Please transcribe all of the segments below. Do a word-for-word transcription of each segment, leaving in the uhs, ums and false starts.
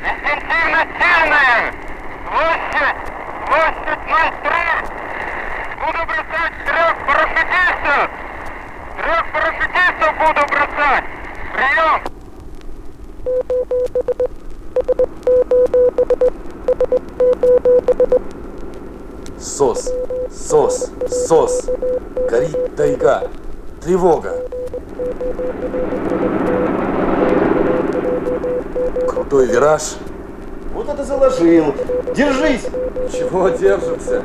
Интенсивно сильная! Площадь! Площадь ноль три! Буду бросать трех парашютистов! Трех парашютистов буду бросать! Прием! СОС, СОС, СОС. Горит тайга. Тревога. Крутой вираж. Вот это заложил. Держись. Чего держимся?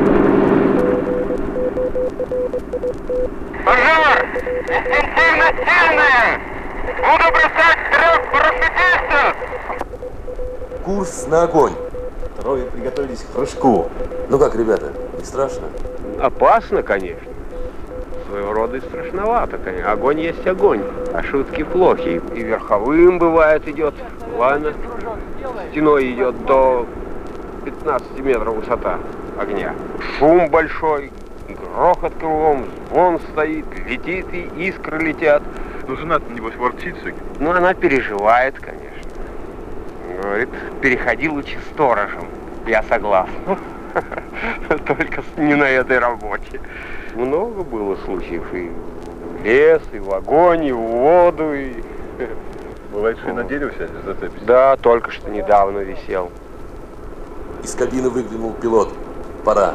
Пожар! Интенсивно сильная! Буду бросать трех парашютистов! Курс на огонь. Трое приготовились к прыжку. Ну как, ребята, не страшно? Опасно, конечно. Своего рода и страшновато, конечно. Огонь есть огонь, а шутки плохи. И верховым бывает идет, ладно, стеной идет до пятнадцати метров высота огня. Шум большой, грохот кругом, звон стоит, летит и искры летят. Ну, жена-то, небось, ворчит все. Ну, она переживает, конечно. Говорит, переходи лучше сторожем. Я согласна. Только не на этой работе. Много было случаев и в лес, и в огонь, и в воду, и... Бывает, что и на дерево сядешь, зацепишься. Да, только что недавно висел. Из кабины выглянул пилот. Пора.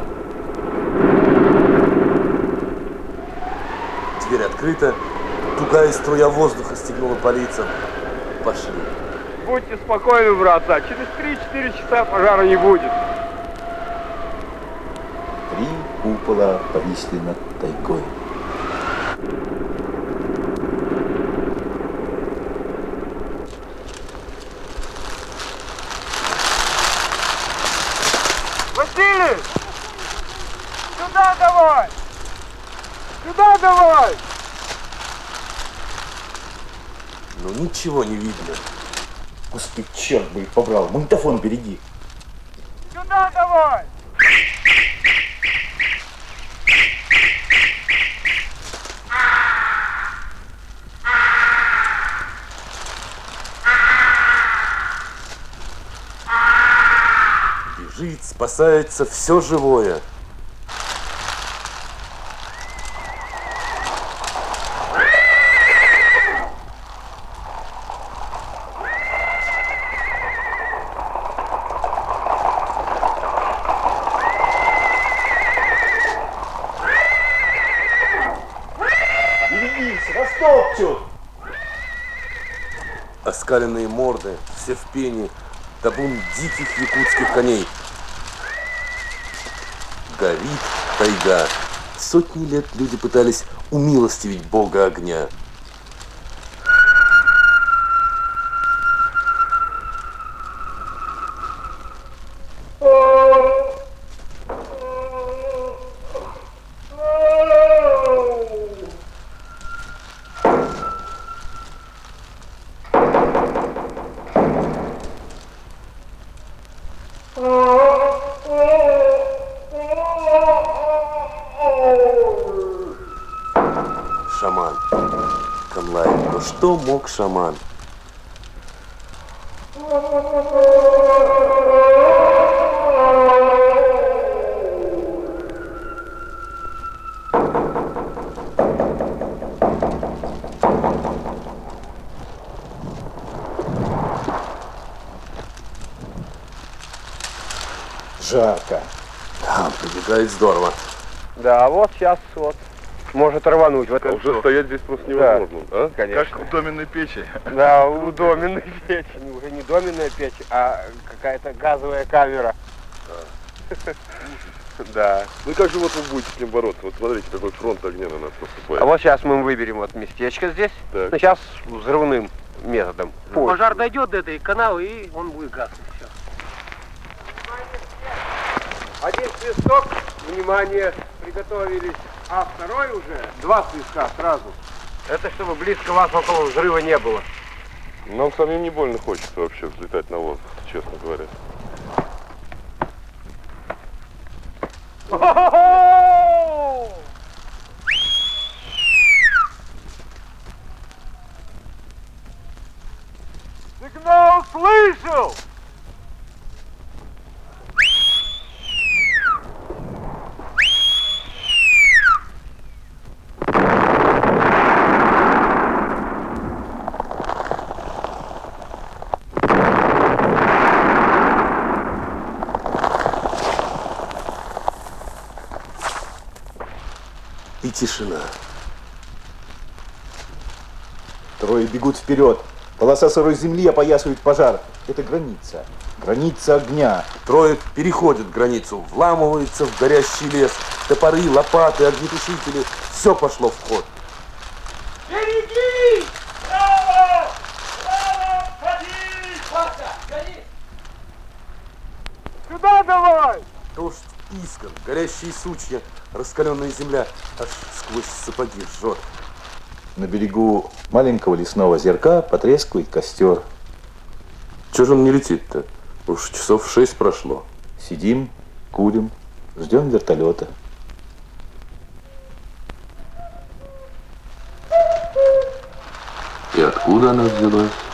Дверь открыта. Тугая струя воздуха стегнула по лицам. Пошли. Будьте спокойны, братцы, через три-четыре часа пожара не будет. Три купола повисли над тайгой. Василий! Сюда давай! Сюда давай! Ну ничего не видно. Господи, черт бы их побрал. Магнитофон береги. Сюда давай! Бежит, спасается все живое. Берегись, растопчут. Оскаленные морды, все в пене, табун диких якутских коней. Горит тайга. Сотни лет люди пытались умилостивить бога огня. Шаман. Камлай. Но что мог шаман? Жарко. Да, прибегает здорово. Да, вот сейчас вот может рвануть в этом. Уже стоять здесь просто невозможно, а? Конечно. Как в доменной печи. Да, у доменной печи. Уже не доменная печь, а какая-то газовая камера. Да. Ну как же вот вы будете с ним бороться? Вот смотрите, какой фронт огня на нас наступает. А вот сейчас мы выберем вот местечко здесь. Так. Сейчас взрывным методом. Пожар дойдет до этой канавы, и он будет гаснуть. Все. Один свисток, внимание, приготовились. А второй уже, два свистка сразу. Это чтобы близко вас около взрыва не было. Нам самим не больно хочется вообще взлетать на воздух, честно говоря. Сигнал слышал! тишина. Трое бегут вперед. Полоса сырой земли опоясывает пожар. Это граница. Граница огня. Трое переходят границу, вламываются в горящий лес. Топоры, лопаты, огнетушители. Все пошло в ход. Береги! Право! Право! Ходи! Паша, гони! Сюда давай! Дождь искр, горящие сучья, раскаленная земля аж сквозь сапоги жжет. На берегу маленького лесного озерка потрескивает костер. Чего же он не летит-то? Уж часов шесть прошло. Сидим, курим, ждем вертолета. И откуда она взялась?